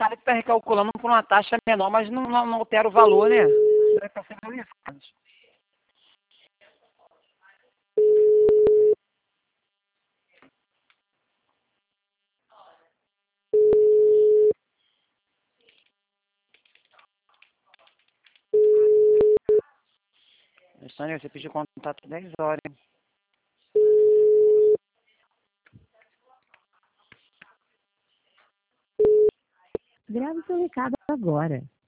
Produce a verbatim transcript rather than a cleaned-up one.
cara que está recalculando por uma taxa menor, mas não, não, não altera o valor, né? Deve estar sendo isso, Carlos. Sônia, você pediu contato dez horas, hein? Grave seu recado agora.